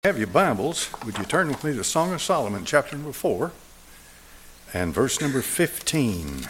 Have your Bibles, would you turn with me to Song of Solomon, chapter number 4, and verse number 15.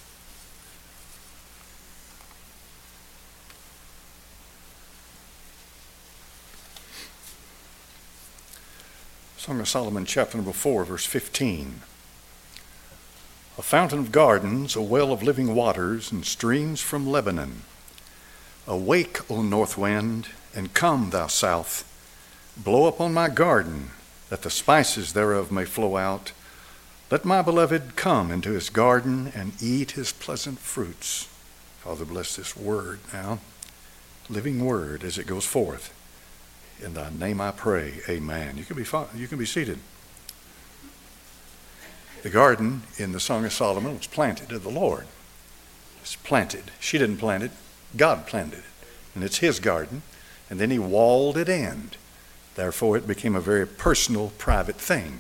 Song of Solomon, chapter number 4, verse 15. A fountain of gardens, a well of living waters, and streams from Lebanon. Awake, O north wind, and come, thou south. Blow upon my garden, that the spices thereof may flow out. Let my beloved come into his garden and eat his pleasant fruits. Father, bless this word now, living word as it goes forth. In thy name I pray, amen. You can be seated. The garden in the Song of Solomon was planted of the Lord. It's planted. She didn't plant it. God planted it. And it's his garden. And then he walled it in. Therefore, it became a very personal, private thing.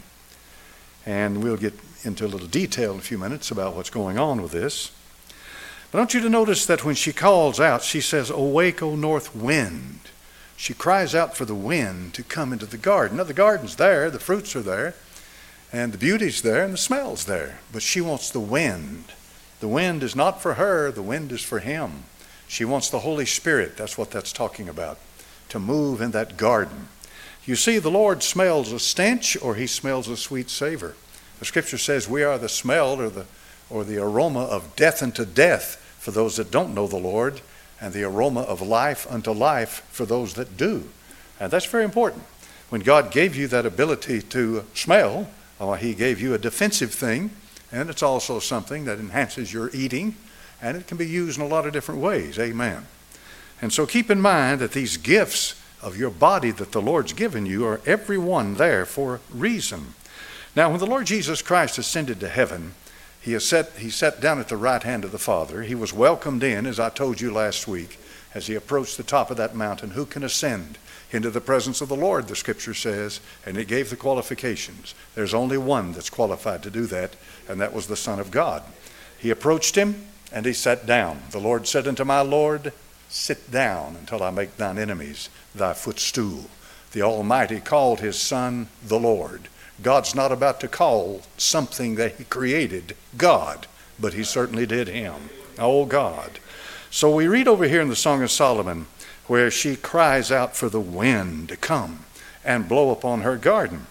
And we'll get into a little detail in a few minutes about what's going on with this. But I want you to notice that when she calls out, she says, "Awake, O north wind." She cries out for the wind to come into the garden. Now, the garden's there, the fruits are there, and the beauty's there, and the smell's there. But she wants the wind. The wind is not for her, the wind is for him. She wants the Holy Spirit, that's what that's talking about, to move in that garden. You see, the Lord smells a stench or he smells a sweet savor. The scripture says we are the smell or the aroma of death unto death for those that don't know the Lord, and the aroma of life unto life for those that do. And that's very important. When God gave you that ability to smell, he gave you a defensive thing, and it's also something that enhances your eating, and it can be used in a lot of different ways. Amen. And so keep in mind that these gifts of your body that the Lord's given you are every one there for a reason. Now, when the Lord Jesus Christ ascended to heaven, he sat down at the right hand of the Father. He was welcomed in, as I told you last week, as he approached the top of that mountain. Who can ascend into the presence of the Lord, the scripture says, and it gave the qualifications. There's only one that's qualified to do that, and that was the Son of God. He approached him, and he sat down. The Lord said unto my Lord, "Sit down until I make thine enemies thy footstool." The Almighty called his Son the Lord. God's not about to call something that he created God, but he certainly did him. Oh, God. So we read over here in the Song of Solomon where she cries out for the wind to come and blow upon her garden.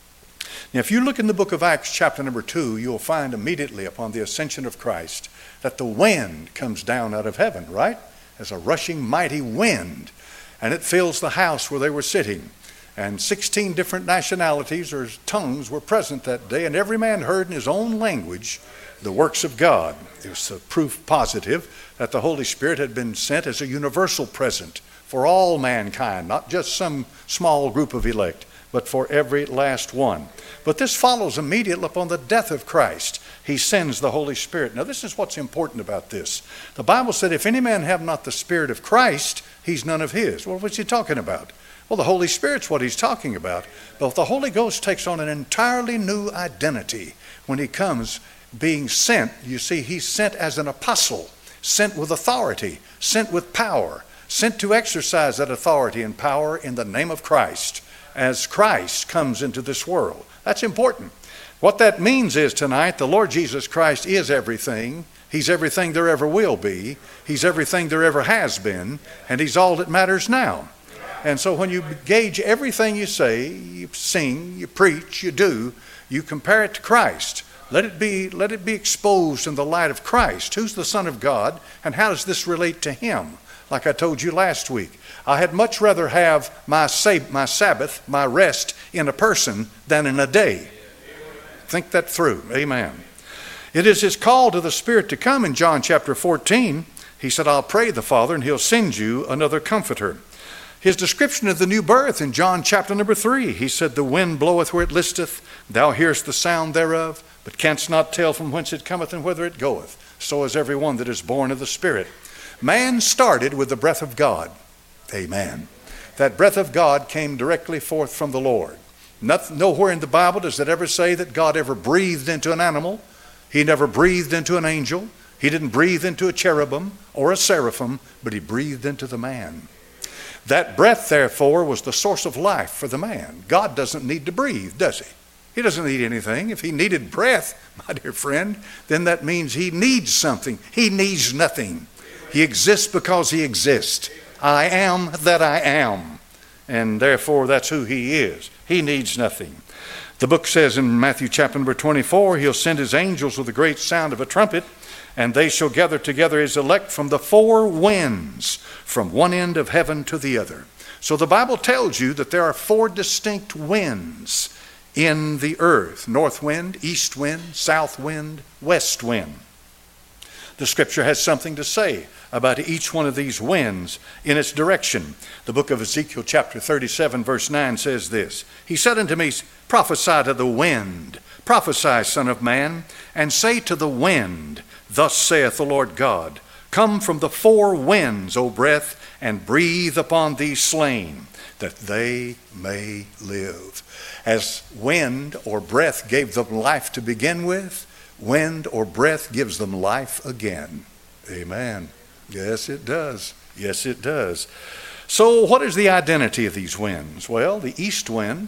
Now, if you look in the book of Acts chapter number 2, you'll find immediately upon the ascension of Christ that the wind comes down out of heaven, right? As a rushing mighty wind, and it fills the house where they were sitting. And 16 different nationalities or tongues were present that day, and every man heard in his own language the works of God. It was a proof positive that the Holy Spirit had been sent as a universal present for all mankind, not just some small group of elect, but for every last one. But this follows immediately upon the death of Christ. He sends the Holy Spirit. Now, this is what's important about this. The Bible said, if any man have not the Spirit of Christ, he's none of his. Well, what's he talking about? Well, the Holy Spirit's what he's talking about. But the Holy Ghost takes on an entirely new identity when he comes being sent. You see, he's sent as an apostle, sent with authority, sent with power, sent to exercise that authority and power in the name of Christ as Christ comes into this world. That's important. What that means is tonight, the Lord Jesus Christ is everything. He's everything there ever will be. He's everything there ever has been. And he's all that matters now. And so when you gauge everything you say, you sing, you preach, you do, you compare it to Christ. Let it be exposed in the light of Christ. Who's the Son of God, and how does this relate to him? Like I told you last week, I had much rather have my Sabbath, my rest in a person than in a day. Think that through. Amen. It is his call to the Spirit to come in John chapter 14. He said, I'll pray the Father and he'll send you another comforter. His description of the new birth in John chapter number 3, he said, the wind bloweth where it listeth, thou hearest the sound thereof, but canst not tell from whence it cometh and whither it goeth. So is every one that is born of the Spirit. Man started with the breath of God. Amen. That breath of God came directly forth from the Lord. Nowhere in the Bible does it ever say that God ever breathed into an animal. He never breathed into an angel. He didn't breathe into a cherubim or a seraphim, but he breathed into the man. That breath, therefore, was the source of life for the man. God doesn't need to breathe, does he? He doesn't need anything. If he needed breath, my dear friend, then that means he needs something. He needs nothing. He exists because he exists. I am that I am. And therefore, that's who he is. He needs nothing. The book says in Matthew chapter number 24, he'll send his angels with a great sound of a trumpet, and they shall gather together his elect from the four winds, from one end of heaven to the other. So the Bible tells you that there are four distinct winds in the earth: north wind, east wind, south wind, west wind. The scripture has something to say about each one of these winds in its direction. The book of Ezekiel chapter 37 verse 9 says this: He said unto me, prophesy to the wind, prophesy, son of man, and say to the wind, thus saith the Lord God, come from the four winds, O breath, and breathe upon these slain, that they may live. As wind or breath gave them life to begin with, wind or breath gives them life again. Amen. Yes, it does. Yes, it does. So what is the identity of these winds? Well, the east wind,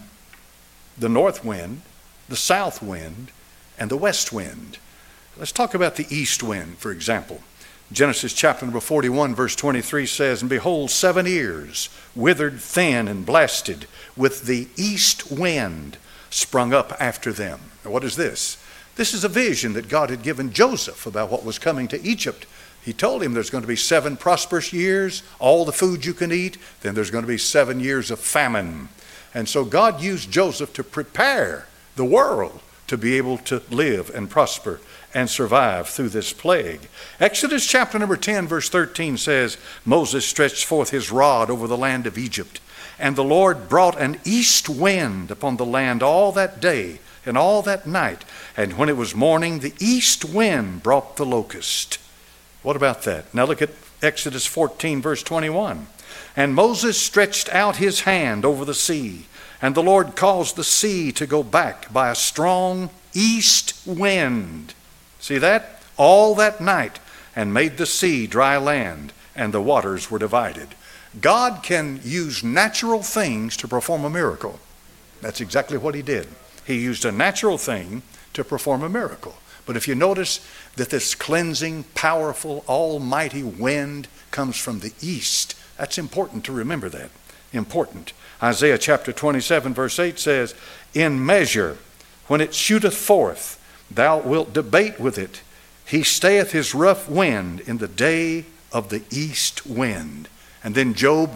the north wind, the south wind, and the west wind. Let's talk about the east wind, for example. Genesis chapter number 41 verse 23 says, and behold, 7 ears, withered, thin, and blasted, with the east wind sprung up after them. Now, what is this? This is a vision that God had given Joseph about what was coming to Egypt. He told him there's going to be 7 prosperous years, all the food you can eat, then there's going to be 7 years of famine. And so God used Joseph to prepare the world to be able to live and prosper and survive through this plague. Exodus chapter number 10 verse 13 says, Moses stretched forth his rod over the land of Egypt, and the Lord brought an east wind upon the land all that day and all that night. And when it was morning, the east wind brought the locust. What about that? Now look at Exodus 14 verse 21. And Moses stretched out his hand over the sea, and the Lord caused the sea to go back by a strong east wind. See that? All that night, and made the sea dry land, and the waters were divided. God can use natural things to perform a miracle. That's exactly what he did. He used a natural thing to perform a miracle. But if you notice that this cleansing, powerful, almighty wind comes from the east, that's important to remember that. Important. Isaiah chapter 27 verse 8 says, in measure, when it shooteth forth, thou wilt debate with it. He stayeth his rough wind in the day of the east wind. And then Job,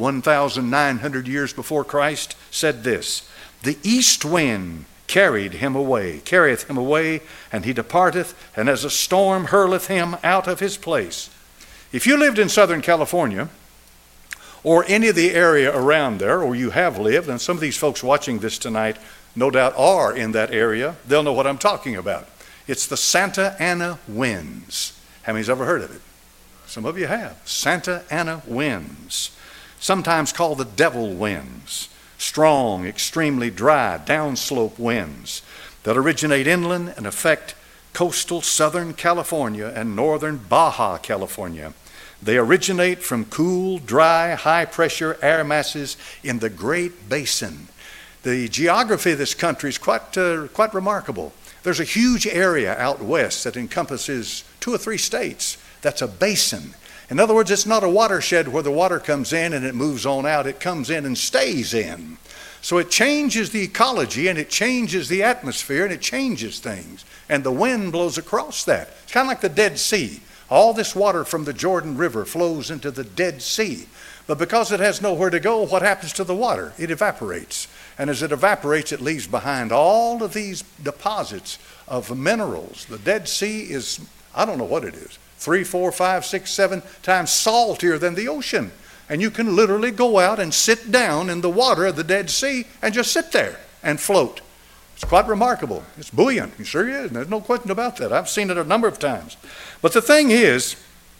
1,900 years before Christ, said this, the east wind carrieth him away, and he departeth, and as a storm hurleth him out of his place. If you lived in Southern California, or any of the area around there, or you have lived, and some of these folks watching this tonight no doubt are in that area, they'll know what I'm talking about. It's the Santa Ana winds. How many's ever heard of it? Some of you have. Santa Ana winds, sometimes called the devil winds. Strong, extremely dry, downslope winds that originate inland and affect coastal Southern California and northern Baja California. They originate from cool, dry, high-pressure air masses in the Great Basin. The geography of this country is quite remarkable. There's a huge area out west that encompasses 2 or 3 states. That's a basin. In other words, it's not a watershed where the water comes in and it moves on out. It comes in and stays in. So it changes the ecology, and it changes the atmosphere, and it changes things. And the wind blows across that. It's kind of like the Dead Sea. All this water from the Jordan River flows into the Dead Sea. But because it has nowhere to go, what happens to the water? It evaporates. And as it evaporates, it leaves behind all of these deposits of minerals. The Dead Sea is, I don't know what it is, 3, 4, 5, 6, 7 times saltier than the ocean. And you can literally go out and sit down in the water of the Dead Sea and just sit there and float. It's quite remarkable. It's buoyant. It sure is. There's no question about that. I've seen it a number of times. But the thing is,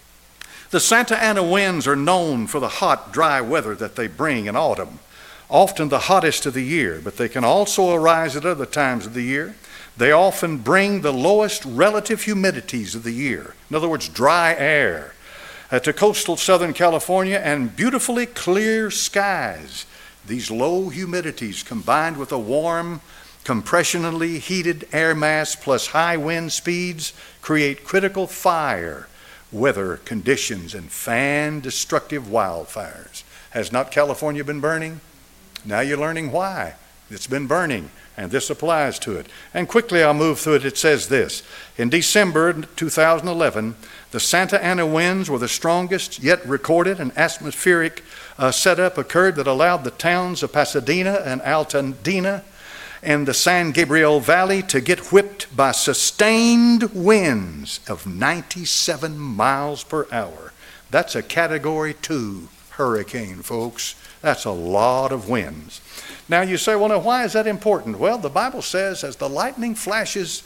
the Santa Ana winds are known for the hot, dry weather that they bring in autumn, often the hottest of the year, but they can also arise at other times of the year. They often bring the lowest relative humidities of the year. In other words, dry air. to coastal Southern California, and beautifully clear skies. These low humidities combined with a warm, compressionally heated air mass plus high wind speeds create critical fire weather conditions and fan destructive wildfires. Has not California been burning? Now you're learning why. It's been burning, and this applies to it. And quickly I'll move through it. It says this: in December 2011, the Santa Ana winds were the strongest yet recorded. An atmospheric setup occurred that allowed the towns of Pasadena and Altadena and the San Gabriel Valley to get whipped by sustained winds of 97 miles per hour. That's a Category 2 hurricane, folks. That's a lot of winds. Now you say, well, now why is that important? Well, the Bible says as the lightning flashes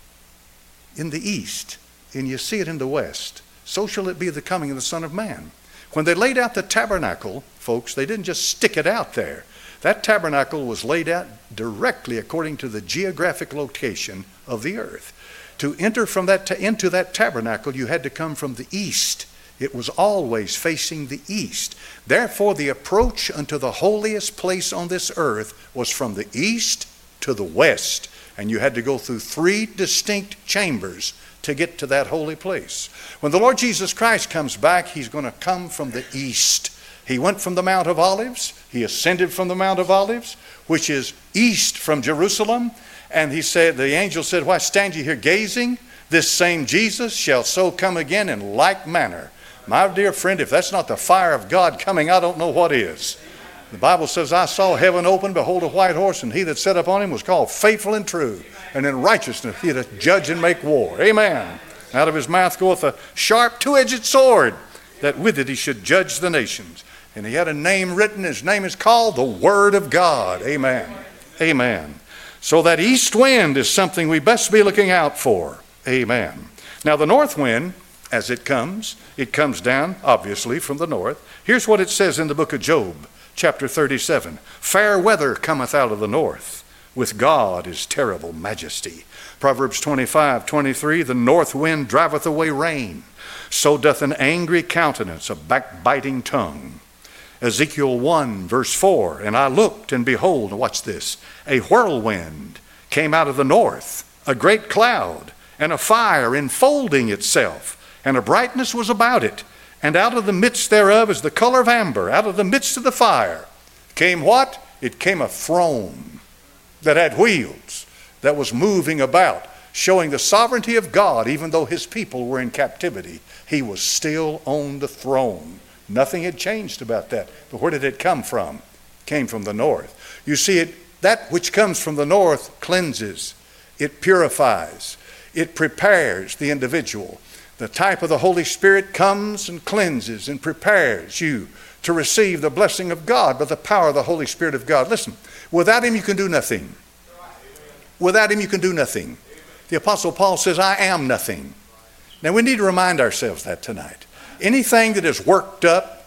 in the east and you see it in the west, so shall it be the coming of the Son of Man. When they laid out the tabernacle, folks, they didn't just stick it out there. That tabernacle was laid out directly according to the geographic location of the earth. To enter from that into that tabernacle, you had to come from the east. It was always facing the east. Therefore, the approach unto the holiest place on this earth was from the east to the west. And you had to go through 3 distinct chambers to get to that holy place. When the Lord Jesus Christ comes back, he's going to come from the east. He went from the Mount of Olives. He ascended from the Mount of Olives, which is east from Jerusalem. And he said, the angel said, why stand ye here gazing? This same Jesus shall so come again in like manner. My dear friend, if that's not the fire of God coming, I don't know what is. The Bible says, I saw heaven open, behold a white horse, and he that sat upon him was called Faithful and True. And in righteousness he doth judge and make war. Amen. Out of his mouth goeth a sharp 2-edged sword, that with it he should judge the nations. And he had a name written. His name is called the Word of God. Amen. Amen. So that east wind is something we best be looking out for. Amen. Now the north wind, as it comes down, obviously, from the north. Here's what it says in the book of Job, chapter 37. Fair weather cometh out of the north. With God is terrible majesty. Proverbs 25:23, the north wind driveth away rain. So doth an angry countenance, a backbiting tongue. Ezekiel 1 verse 4, and I looked, and behold, watch this, a whirlwind came out of the north, a great cloud, and a fire enfolding itself, and a brightness was about it, and out of the midst thereof is the color of amber. Out of the midst of the fire came what? It came a throne that had wheels, that was moving about, showing the sovereignty of God. Even though his people were in captivity, he was still on the throne. Nothing had changed about that. But where did it come from? It came from the north. You see, that which comes from the north cleanses, it purifies, it prepares the individual. The type of the Holy Spirit comes and cleanses and prepares you to receive the blessing of God by the power of the Holy Spirit of God. Listen, without him you can do nothing. Without him you can do nothing. The Apostle Paul says, I am nothing. Now we need to remind ourselves that tonight. Anything that is worked up,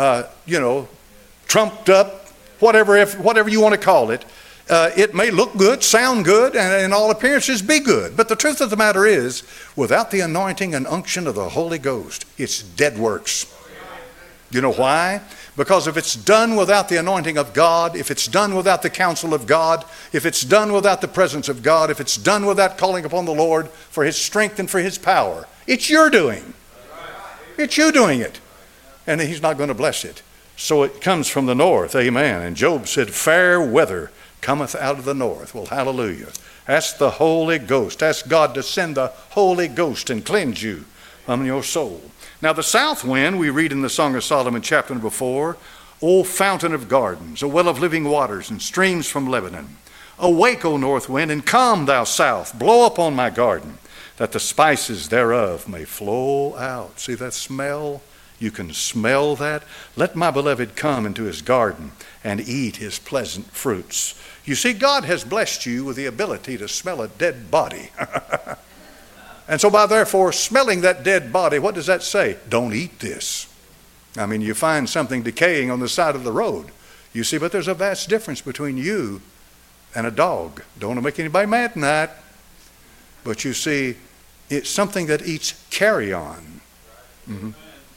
trumped up, whatever you want to call it, it may look good, sound good, and in all appearances be good. But the truth of the matter is, without the anointing and unction of the Holy Ghost, it's dead works. You know why? Because if it's done without the anointing of God, if it's done without the counsel of God, if it's done without the presence of God, if it's done without calling upon the Lord for his strength and for his power, it's your doing. It's you doing it. And he's not going to bless it. So it comes from the north. Amen. And Job said, fair weather cometh out of the north. Well, hallelujah. Ask the Holy Ghost. Ask God to send the Holy Ghost and cleanse you from your soul. Now the south wind, we read in the Song of Solomon chapter number 4, O fountain of gardens, a well of living waters, and streams from Lebanon. Awake, O north wind, and come, thou south, blow upon my garden, that the spices thereof may flow out. See that smell? You can smell that. Let my beloved come into his garden and eat his pleasant fruits. You see, God has blessed you with the ability to smell a dead body. And so by therefore smelling that dead body, what does that say? Don't eat this. I mean, you find something decaying on the side of the road. You see, but there's a vast difference between you and a dog. Don't want to make anybody mad tonight. But you see, it's something that eats carrion. Mm-hmm.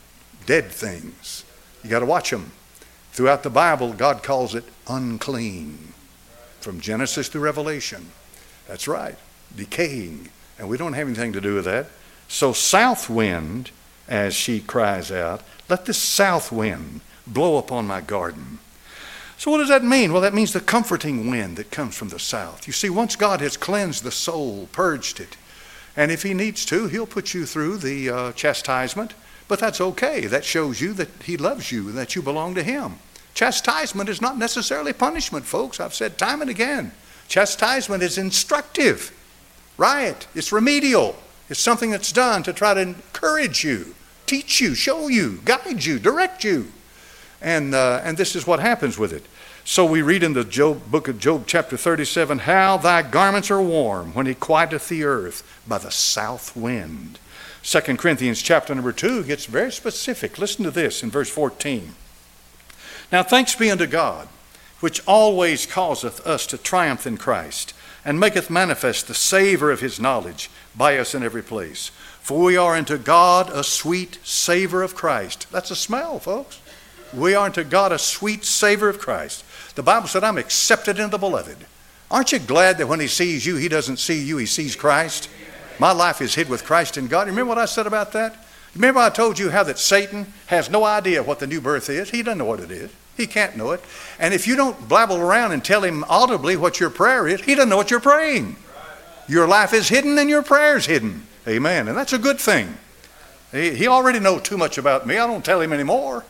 dead things. You got to watch them. Throughout the Bible, God calls it unclean. From Genesis to Revelation. That's right. Decaying. And we don't have anything to do with that. So south wind, as she cries out, let this south wind blow upon my garden. So what does that mean? Well, that means the comforting wind that comes from the south. You see, once God has cleansed the soul, purged it, and if he needs to, he'll put you through the chastisement. But that's okay. That shows you that he loves you and that you belong to him. Chastisement is not necessarily punishment, folks. I've said time and again. Chastisement is instructive. Right? It's remedial. It's something that's done to try to encourage you, teach you, show you, guide you, direct you. And this is what happens with it. So we read in the book of Job chapter 37, how thy garments are warm when he quieteth the earth by the south wind. 2 Corinthians chapter number 2 gets very specific. Listen to this in verse 14. Now thanks be unto God, which always causeth us to triumph in Christ, and maketh manifest the savour of his knowledge by us in every place. For we are unto God a sweet savour of Christ. That's a smell, folks. We are unto God a sweet savour of Christ. The Bible said, I'm accepted in the beloved. Aren't you glad that when he sees you, he doesn't see you, he sees Christ? My life is hid with Christ in God. Remember what I said about that? Remember I told you how that Satan has no idea what the new birth is? He doesn't know what it is. He can't know it. And if you don't blabble around and tell him audibly what your prayer is, he doesn't know what you're praying. Your life is hidden and your prayer is hidden. Amen. And that's a good thing. He already knows too much about me. I don't tell him anymore.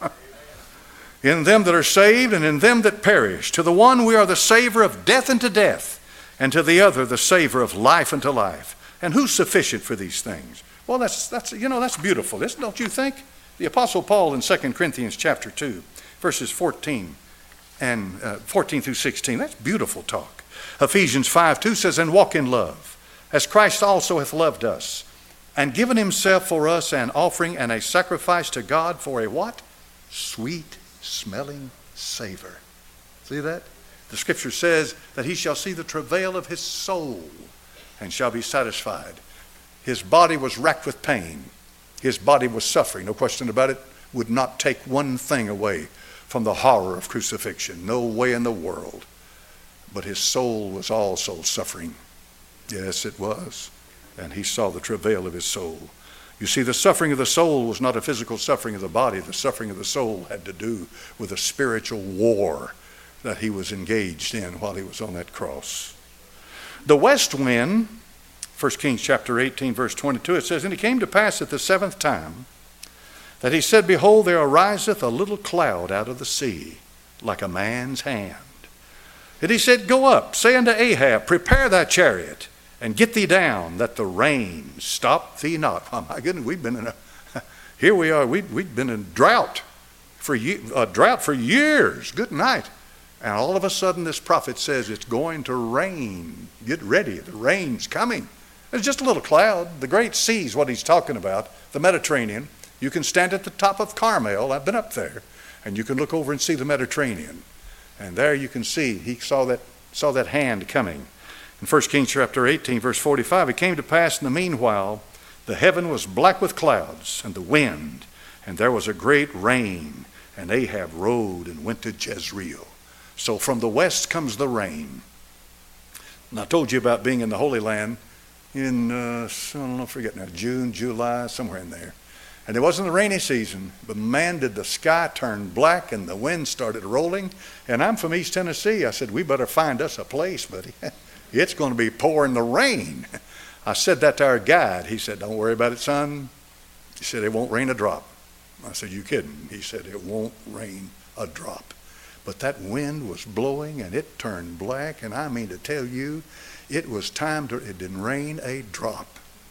In them that are saved and in them that perish. To the one we are the savour of death unto death, and to the other the savour of life unto life. And who's sufficient for these things? Well, that's beautiful, don't you think? The Apostle Paul in 2 Corinthians chapter 2, verses 14 through 16, that's beautiful talk. Ephesians 5:2 says, and walk in love, as Christ also hath loved us, and given himself for us an offering and a sacrifice to God for a what? Sweet smelling savor. See that? The scripture says that he shall see the travail of his soul and shall be satisfied. His body was racked with pain. His body was suffering, no question about it. Would not take one thing away from the horror of crucifixion. No way in the world. But his soul was also suffering. Yes, it was. And he saw the travail of his soul. You see, the suffering of the soul was not a physical suffering of the body. The suffering of the soul had to do with a spiritual war that he was engaged in while he was on that cross. The west wind, 1 Kings chapter 18, verse 22, it says, and it came to pass at the seventh time that he said, behold, there ariseth a little cloud out of the sea, like a man's hand. And he said, go up, say unto Ahab, prepare thy chariot, and get thee down, that the rain stop thee not. Oh my goodness, we've been in here we are, we've been in drought for years. Good night. And all of a sudden this prophet says it's going to rain. Get ready, the rain's coming. It's just a little cloud. The great sea is what he's talking about, the Mediterranean. You can stand at the top of Carmel, I've been up there, and you can look over and see the Mediterranean. And there you can see, he saw that hand coming. In 1 Kings chapter 18, verse 45, it came to pass in the meanwhile, the heaven was black with clouds and the wind, and there was a great rain, and Ahab rode and went to Jezreel. So from the west comes the rain. And I told you about being in the Holy Land in, I don't know, forget now, June, July, somewhere in there. And it wasn't the rainy season, but man, did the sky turn black and the wind started rolling. And I'm from East Tennessee. I said, we better find us a place, buddy. It's going to be pouring the rain. I said that to our guide. He said, don't worry about it, son. He said, it won't rain a drop. I said, you kidding? He said, it won't rain a drop. But that wind was blowing and it turned black. And I mean to tell you, it was time to, it didn't rain a drop.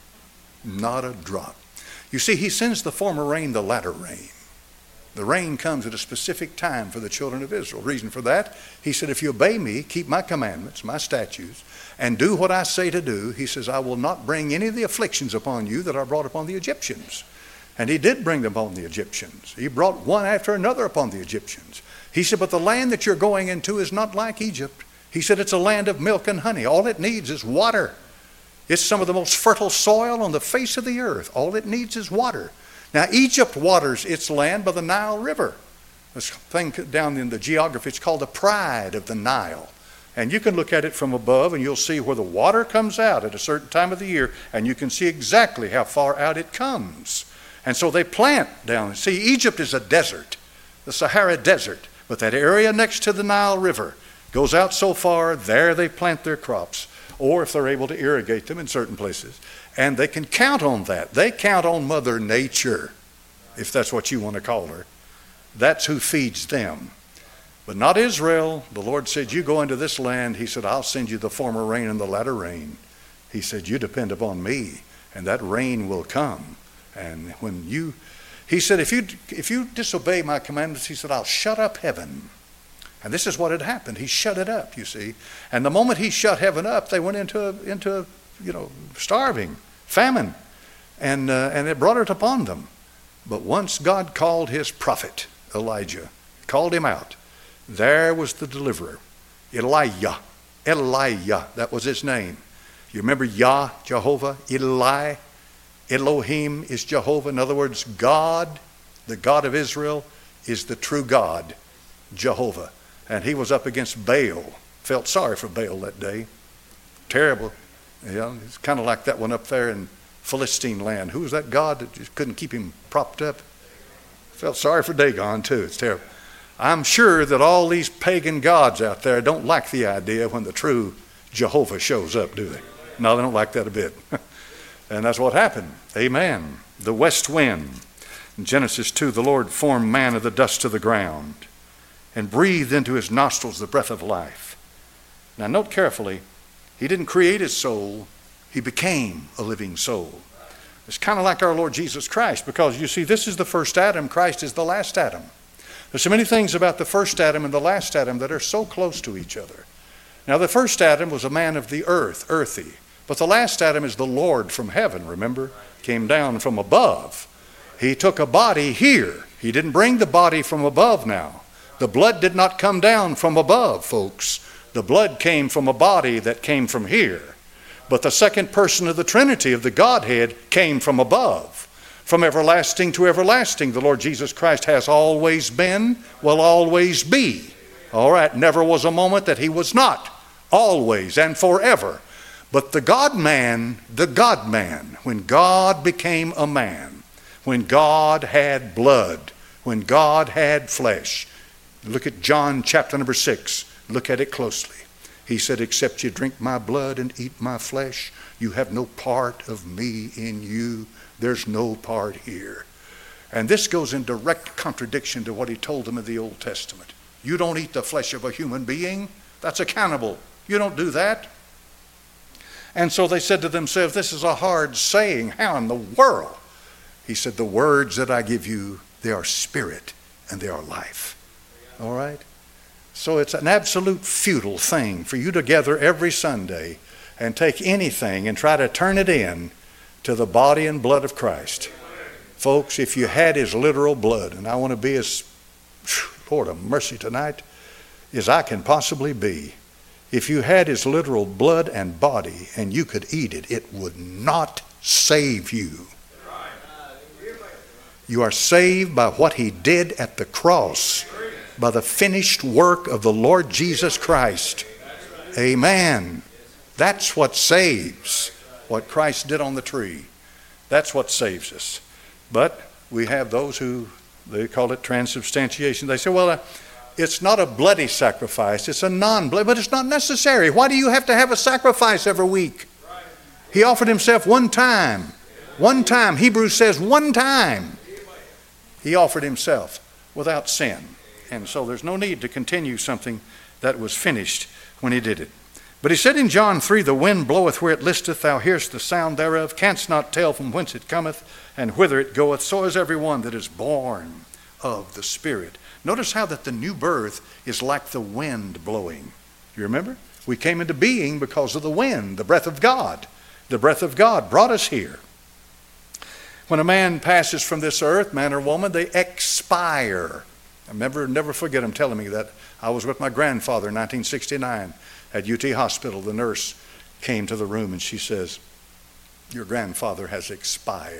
Not a drop. You see, he sends the former rain, the latter rain. The rain comes at a specific time for the children of Israel. Reason for that, he said, if you obey me, keep my commandments, my statutes, and do what I say to do, he says, I will not bring any of the afflictions upon you that I brought upon the Egyptians. And he did bring them upon the Egyptians. He brought one after another upon the Egyptians. He said, but the land that you're going into is not like Egypt. He said, it's a land of milk and honey. All it needs is water. It's some of the most fertile soil on the face of the earth. All it needs is water. Now, Egypt waters its land by the Nile River. This thing down in the geography, it's called the Pride of the Nile. And you can look at it from above and you'll see where the water comes out at a certain time of the year, and you can see exactly how far out it comes. And so they plant down. See, Egypt is a desert, the Sahara Desert, but that area next to the Nile River goes out so far, there they plant their crops, or if they're able to irrigate them in certain places. And they can count on that. They count on Mother Nature, if that's what you want to call her. That's who feeds them. But not Israel. The Lord said, you go into this land. He said, I'll send you the former rain and the latter rain. He said, you depend upon me, and that rain will come. And when you, he said, if you disobey my commandments, he said, I'll shut up heaven. And this is what had happened. He shut it up, you see. And the moment he shut heaven up, they went into starving, famine, and it brought it upon them. But once God called his prophet, Elijah, called him out, there was the deliverer, Elijah, that was his name. You remember Yah, Jehovah, Eli, Elohim is Jehovah. In other words, God, the God of Israel, is the true God, Jehovah. And he was up against Baal. Felt sorry for Baal that day. Terrible. It's kind of like that one up there in Philistine land. Who was that God that just couldn't keep him propped up? Felt sorry for Dagon too. It's terrible. I'm sure that all these pagan gods out there don't like the idea when the true Jehovah shows up, do they? No, they don't like that a bit. And that's what happened. Amen. The west wind. In Genesis 2, the Lord formed man of the dust of the ground and breathed into his nostrils the breath of life. Now note carefully, he didn't create his soul, he became a living soul. It's kind of like our Lord Jesus Christ, because you see, this is the first Adam, Christ is the last Adam. There's so many things about the first Adam and the last Adam that are so close to each other. Now the first Adam was a man of the earth, earthy, but the last Adam is the Lord from heaven, remember? Came down from above. He took a body here. He didn't bring the body from above now. The blood did not come down from above, folks. The blood came from a body that came from here. But the second person of the Trinity, of the Godhead, came from above. From everlasting to everlasting, the Lord Jesus Christ has always been, will always be. All right, never was a moment that he was not. Always and forever. But the God-man, when God became a man, when God had blood, when God had flesh. Look at John chapter number 6. Look at it closely. He said, except you drink my blood and eat my flesh, you have no part of me in you. There's no part here. And this goes in direct contradiction to what he told them in the Old Testament. You don't eat the flesh of a human being. That's a cannibal. You don't do that. And so they said to themselves, this is a hard saying. How in the world? He said, the words that I give you, they are spirit and they are life. All right? So it's an absolute futile thing for you to gather every Sunday and take anything and try to turn it in to the body and blood of Christ. Folks, if you had his literal blood, and I want to be as, Lord of mercy tonight, as I can possibly be, if you had his literal blood and body and you could eat it, it would not save you. You are saved by what he did at the cross, by the finished work of the Lord Jesus Christ. Amen. That's what saves, what Christ did on the tree. That's what saves us. But we have those who, they call it transubstantiation. They say, well, it's not a bloody sacrifice. It's a non-bloody, but it's not necessary. Why do you have to have a sacrifice every week? He offered himself one time. One time. Hebrews says one time. He offered himself without sin. And so there's no need to continue something that was finished when he did it. But he said in John 3, the wind bloweth where it listeth, thou hearest the sound thereof, canst not tell from whence it cometh, and whither it goeth. So is every one that is born of the Spirit. Notice how that the new birth is like the wind blowing. You remember? We came into being because of the wind, the breath of God. The breath of God brought us here. When a man passes from this earth, man or woman, they expire. I remember, never forget him telling me that. I was with my grandfather in 1969 at UT Hospital. The nurse came to the room and she says, your grandfather has expired.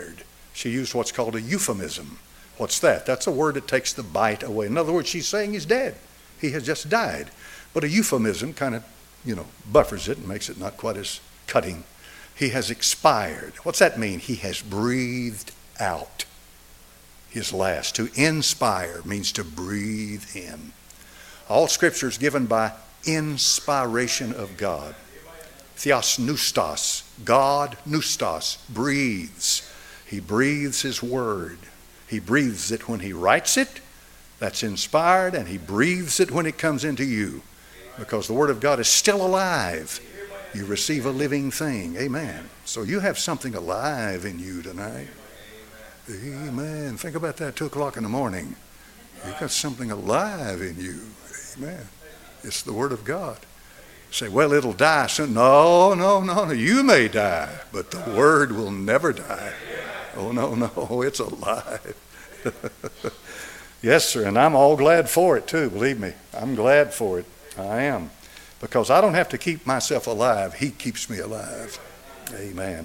She used what's called a euphemism. What's that? That's a word that takes the bite away. In other words, she's saying he's dead. He has just died. But a euphemism kind of, buffers it and makes it not quite as cutting. He has expired. What's that mean? He has breathed out his last. To inspire means to breathe in. All Scripture is given by inspiration of God. Theos noustos. God noustos breathes. He breathes His Word. He breathes it when He writes it. That's inspired. And He breathes it when it comes into you. Because the Word of God is still alive. You receive a living thing. Amen. So you have something alive in you tonight. Amen. Think about that 2 o'clock in the morning. You've got something alive in you. Amen. It's the Word of God. Say, well, it'll die soon. No. You may die, but the Word will never die. Oh, no. It's alive. Yes, sir. And I'm all glad for it, too. Believe me. I'm glad for it. I am. Because I don't have to keep myself alive. He keeps me alive. Amen.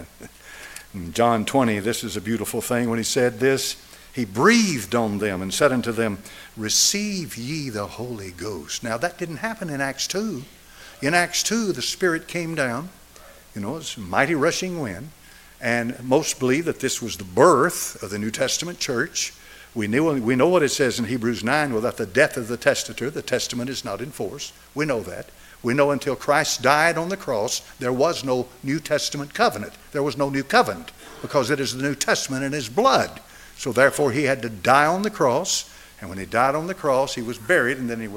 In John 20, this is a beautiful thing. When He said this, He breathed on them and said unto them, receive ye the Holy Ghost. Now, that didn't happen in Acts 2. In Acts 2, the Spirit came down. It was a mighty rushing wind. And most believe that this was the birth of the New Testament church. We know what it says in Hebrews 9, without the death of the testator, the testament is not in force. We know that. We know until Christ died on the cross, there was no New Testament covenant. There was no new covenant because it is the New Testament in His blood. So therefore He had to die on the cross. And when He died on the cross, He was buried, and then He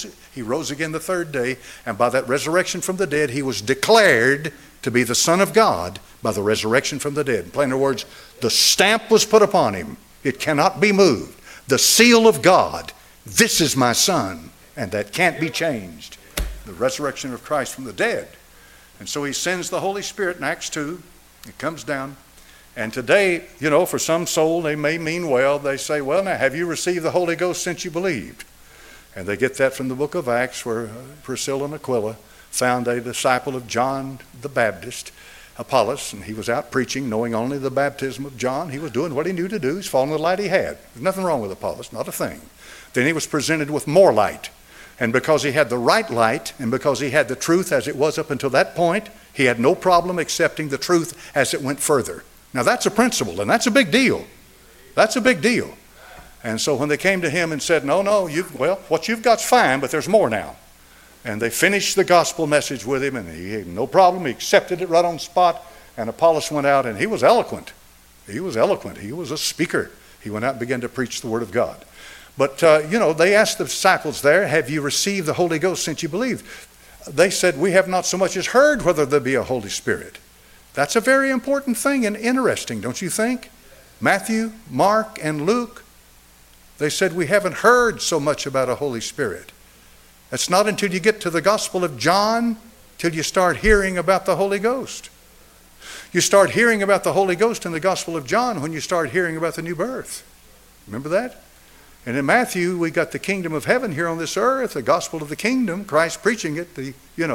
rose again the third day. And by that resurrection from the dead, He was declared to be the Son of God by the resurrection from the dead. In plainer words, the stamp was put upon Him. It cannot be moved. The seal of God. This is my Son. And that can't be changed. The resurrection of Christ from the dead. And so He sends the Holy Spirit in Acts 2. It comes down. And today, for some soul, they may mean well. They say, well, now, have you received the Holy Ghost since you believed? And they get that from the book of Acts, where Priscilla and Aquila found a disciple of John the Baptist, Apollos, and he was out preaching, knowing only the baptism of John. He was doing what he knew to do. He's following the light he had. There's nothing wrong with Apollos, not a thing. Then he was presented with more light. And because he had the right light, and because he had the truth as it was up until that point, he had no problem accepting the truth as it went further. Now that's a principle, and that's a big deal. That's a big deal. And so when they came to him and said, no, what you've got's fine, but there's more now. And they finished the gospel message with him, and he had no problem. He accepted it right on the spot. And Apollos went out, and he was eloquent. He was a speaker. He went out and began to preach the Word of God. But, they asked the disciples there, have you received the Holy Ghost since you believed? They said, we have not so much as heard whether there be a Holy Spirit. That's a very important thing and interesting, don't you think? Matthew, Mark, and Luke, they said we haven't heard so much about a Holy Spirit. It's not until you get to the Gospel of John till you start hearing about the Holy Ghost. You start hearing about the Holy Ghost in the Gospel of John when you start hearing about the new birth. Remember that? And in Matthew, we got the kingdom of heaven here on this earth, the gospel of the kingdom, Christ preaching it, the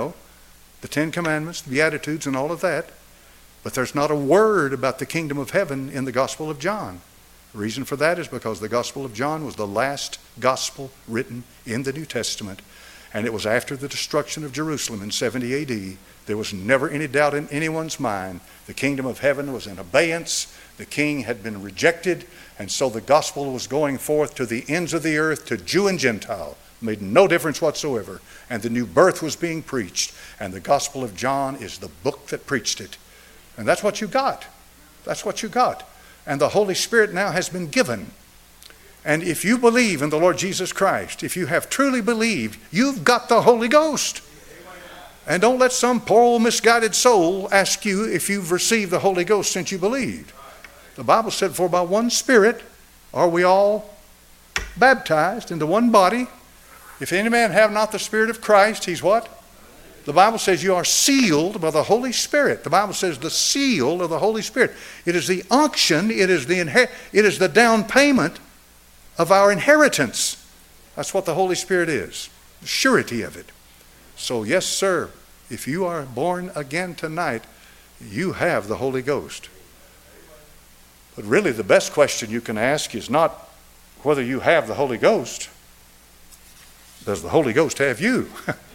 10 Commandments, the Beatitudes, and all of that. But there's not a word about the kingdom of heaven in the Gospel of John. The reason for that is because the Gospel of John was the last gospel written in the New Testament. And it was after the destruction of Jerusalem in 70 AD. There was never any doubt in anyone's mind. The kingdom of heaven was in abeyance. The king had been rejected. And so the gospel was going forth to the ends of the earth, to Jew and Gentile. Made no difference whatsoever. And the new birth was being preached. And the Gospel of John is the book that preached it. And that's what you got. That's what you got. And the Holy Spirit now has been given. And if you believe in the Lord Jesus Christ, if you have truly believed, you've got the Holy Ghost. And don't let some poor old misguided soul ask you if you've received the Holy Ghost since you believed. The Bible said, for by one Spirit are we all baptized into one body. If any man have not the Spirit of Christ, he's what? The Bible says you are sealed by the Holy Spirit. The Bible says the seal of the Holy Spirit. It is the unction, it is the down payment of our inheritance. That's what the Holy Spirit is, the surety of it. So yes, sir, if you are born again tonight, you have the Holy Ghost. But really the best question you can ask is not whether you have the Holy Ghost. Does the Holy Ghost have you?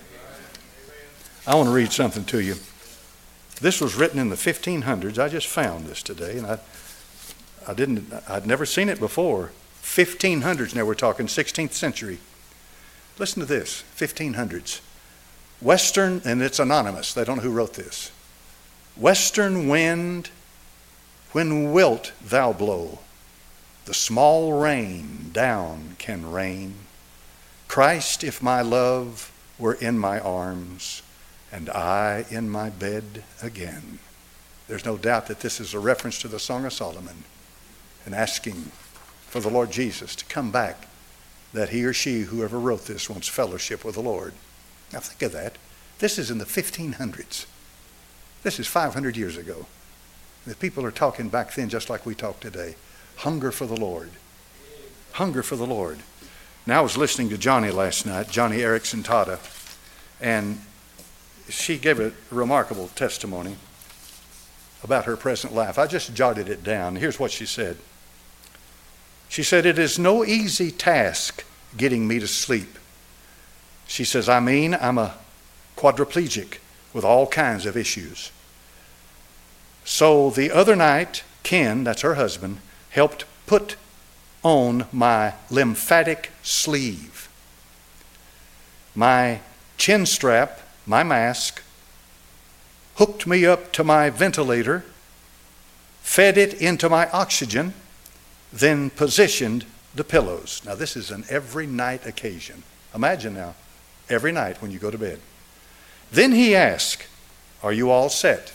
I want to read something to you. This was written in the 1500s. I just found this today, and I'd never seen it before. 1500s, now we're talking 16th century. Listen to this, 1500s. Western, and it's anonymous, they don't know who wrote this. Western wind, when wilt thou blow? The small rain down can rain. Christ, if my love were in my arms, and I in my bed again. There's no doubt that this is a reference to the Song of Solomon and asking for the Lord Jesus to come back, that he or she, whoever wrote this, wants fellowship with the Lord. Now think of that. This is in the 1500s. This is 500 years ago. The people are talking back then just like we talk today. Hunger for the Lord. Hunger for the Lord. Now I was listening to Johnny last night, Johnny Erickson Tata, and she gave a remarkable testimony about her present life. I just jotted it down. Here's what she said. She said, "It is no easy task getting me to sleep." She says, I'm a quadriplegic with all kinds of issues. So the other night, Ken, that's her husband, helped put on my lymphatic sleeve, my chin strap, my mask, hooked me up to my ventilator, fed it into my oxygen, then positioned the pillows. Now this is an every night occasion. Imagine now, every night when you go to bed. Then he asked, are you all set?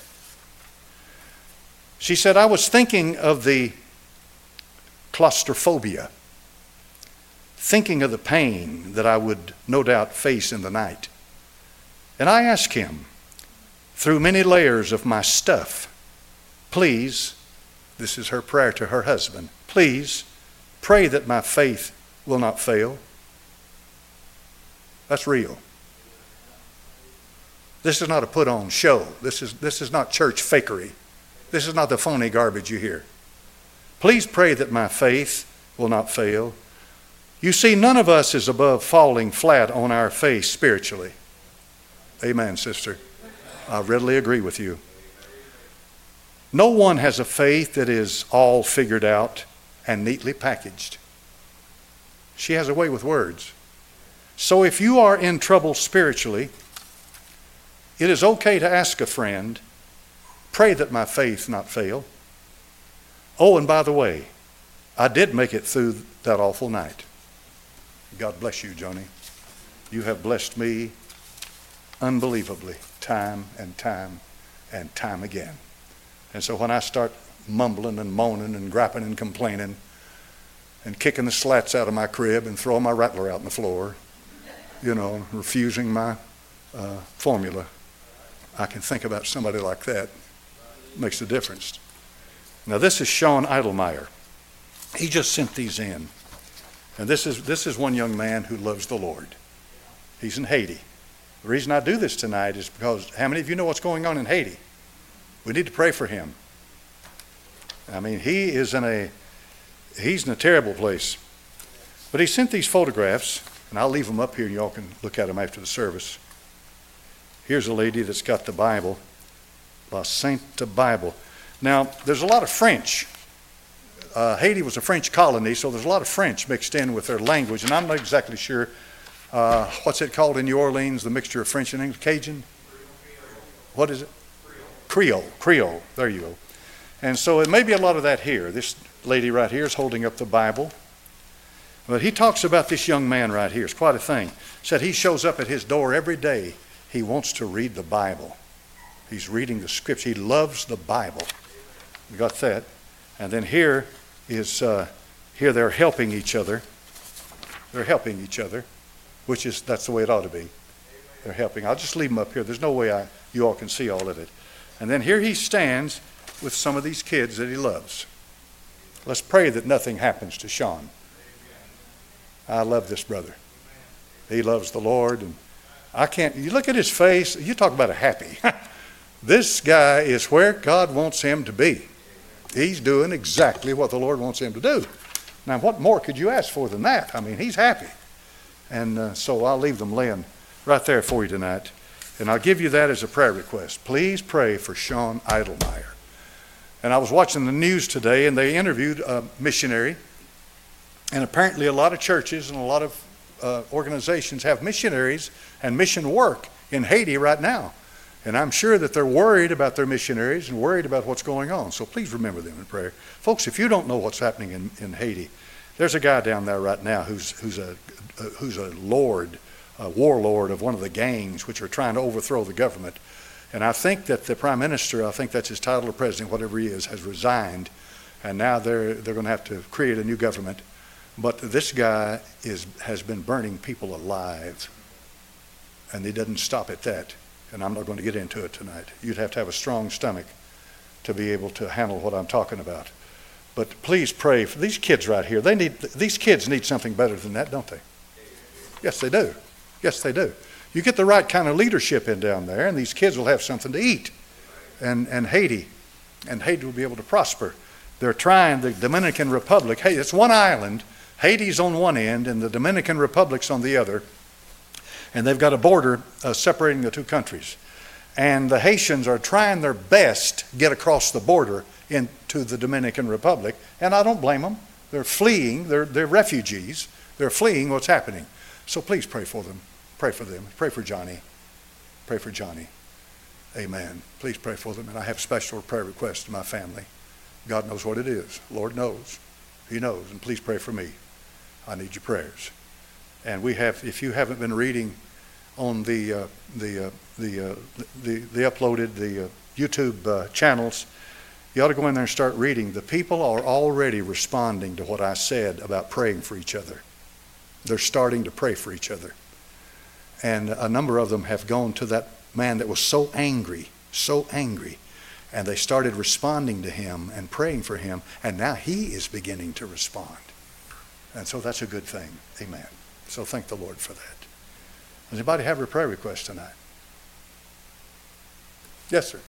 She said, I was thinking of the claustrophobia, thinking of the pain that I would no doubt face in the night. And I asked him, through many layers of my stuff, please, this is her prayer to her husband, please pray that my faith will not fail. That's real. This is not a put-on show. This is not church fakery. This is not the phony garbage you hear. Please pray that my faith will not fail. You see, none of us is above falling flat on our face spiritually. Amen, sister. I readily agree with you. No one has a faith that is all figured out and neatly packaged. She has a way with words. So if you are in trouble spiritually, it is okay to ask a friend, pray that my faith not fail. Oh, and by the way, I did make it through that awful night. God bless you, Johnny. You have blessed me unbelievably, time and time and time again. And so when I start mumbling and moaning and griping and complaining and kicking the slats out of my crib and throwing my rattler out on the floor, refusing my formula, I can think about somebody like that. It makes a difference. Now this is Sean Idlemeyer. He just sent these in. And this is one young man who loves the Lord. He's in Haiti. The reason I do this tonight is because how many of you know what's going on in Haiti? We need to pray for him. I mean, he's in a terrible place. But he sent these photographs, and I'll leave them up here and y'all can look at them after the service. Here's a lady that's got the Bible, La Sainte Bible. Now, there's a lot of French. Haiti was a French colony, so there's a lot of French mixed in with their language, and I'm not exactly sure what's it called in New Orleans, the mixture of French and English, Cajun? What is it? Creole, there you go. And so it may be a lot of that here. This lady right here is holding up the Bible. But he talks about this young man right here. It's quite a thing. Said he shows up at his door every day. He wants to read the Bible. He's reading the scripture. He loves the Bible. You got that? And then here they're helping each other. They're helping each other, that's the way it ought to be. They're helping. I'll just leave them up here. There's no way you all can see all of it. And then here he stands with some of these kids that he loves. Let's pray that nothing happens to Sean. I love this brother. He loves the Lord. And you look at his face, you talk about a happy. This guy is where God wants him to be. He's doing exactly what the Lord wants him to do. Now, what more could you ask for than that? I mean, he's happy. And so I'll leave them laying right there for you tonight. And I'll give you that as a prayer request. Please pray for Sean Idlemeyer. And I was watching the news today, and they interviewed a missionary. And apparently a lot of churches and a lot of organizations have missionaries and mission work in Haiti right now. And I'm sure that they're worried about their missionaries and worried about what's going on. So please remember them in prayer. Folks, if you don't know what's happening in Haiti, there's a guy down there right now who's a warlord of one of the gangs which are trying to overthrow the government. And I think that the prime minister, I think that's his title, or president, whatever he is, has resigned. And now they're going to have to create a new government. But this guy has been burning people alive. And he doesn't stop at that. And I'm not going to get into it tonight. You'd have to have a strong stomach to be able to handle what I'm talking about. But please pray for these kids right here. These kids need something better than that, don't they? Yes, they do. Yes, they do. You get the right kind of leadership in down there, and these kids will have something to eat. And Haiti will be able to prosper. They're trying, the Dominican Republic, hey, it's one island. Haiti's on one end, and the Dominican Republic's on the other. And they've got a border separating the two countries. And the Haitians are trying their best to get across the border into the Dominican Republic. And I don't blame them. They're fleeing. They're refugees. They're fleeing what's happening. So please pray for them. Pray for them. Pray for Johnny. Pray for Johnny. Amen. Please pray for them. And I have special prayer requests to my family. God knows what it is. Lord knows. He knows. And please pray for me. I need your prayers. And we have, if you haven't been reading on the uploaded YouTube channels, you ought to go in there and start reading. The people are already responding to what I said about praying for each other. They're starting to pray for each other. And a number of them have gone to that man that was so angry, and they started responding to him and praying for him, and now he is beginning to respond. And so that's a good thing. Amen. So thank the Lord for that. Does anybody have a prayer request tonight? Yes, sir.